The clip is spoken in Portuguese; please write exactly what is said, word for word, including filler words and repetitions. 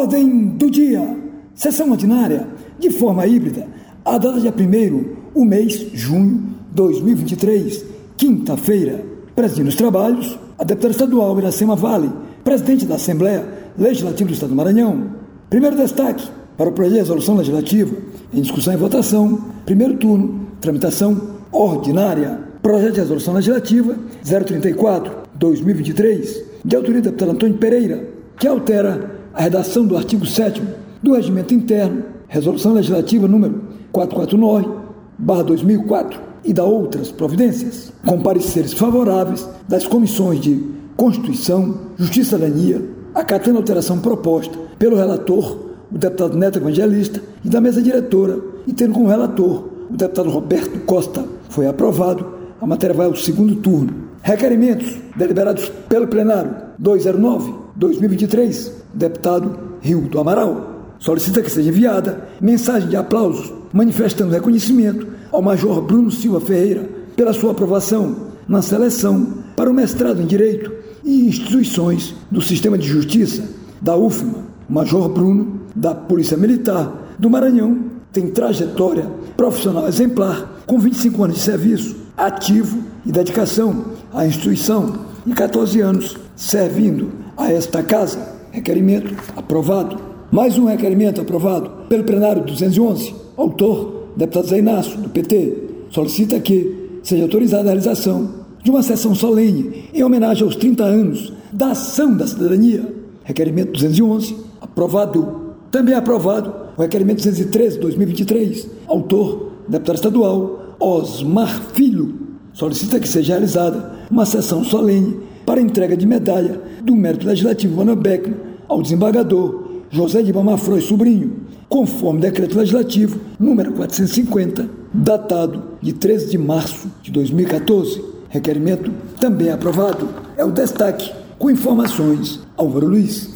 Ordem do dia. Sessão ordinária, de forma híbrida, a data dia primeiro, o mês junho de dois mil e vinte e três, quinta-feira. Presidindo os trabalhos, a deputada estadual Iracema Vale, presidente da Assembleia Legislativa do Estado do Maranhão. Primeiro destaque para o projeto de resolução legislativa em discussão e votação, primeiro turno, tramitação ordinária. Projeto de resolução legislativa zero trinta e quatro barra dois mil e vinte e três, de autoria do deputado Antônio Pereira, que altera a redação do artigo sétimo do Regimento Interno, resolução legislativa número quatrocentos e quarenta e nove barra dois mil e quatro, e da outras providências, com pareceres favoráveis das comissões de Constituição, Justiça e Cidadania, acatando a alteração proposta pelo relator, o deputado Neto Evangelista, e da mesa diretora, e tendo como relator o deputado Roberto Costa. Foi aprovado, a matéria vai ao segundo turno. Requerimentos deliberados pelo plenário duzentos e nove barra dois mil e vinte e três, deputado Rio do Amaral. Solicita que seja enviada mensagem de aplausos manifestando reconhecimento ao Major Bruno Silva Ferreira pela sua aprovação na seleção para o mestrado em Direito e Instituições do Sistema de Justiça da U F M A. O Major Bruno, da Polícia Militar do Maranhão, tem trajetória profissional exemplar, com vinte e cinco anos de serviço ativo e dedicação à instituição e catorze anos servindo a esta casa. Requerimento aprovado. Mais um requerimento aprovado pelo plenário duzentos e onze. Autor, deputado Zé Inácio, do P T, solicita que seja autorizada a realização de uma sessão solene em homenagem aos trinta anos da Ação da Cidadania. Requerimento duzentos e onze, aprovado. Também aprovado o requerimento duzentos e treze de dois mil e vinte e três. Autor, deputado estadual Osmar Filho, solicita que seja realizada uma sessão solene para entrega de medalha do Mérito Legislativo Manuel Beckman ao desembargador José de Bamafroy Sobrinho, conforme decreto legislativo número quatrocentos e cinquenta, datado de treze de março de dois mil e quatorze. Requerimento também aprovado. É o destaque com informações Álvaro Luiz.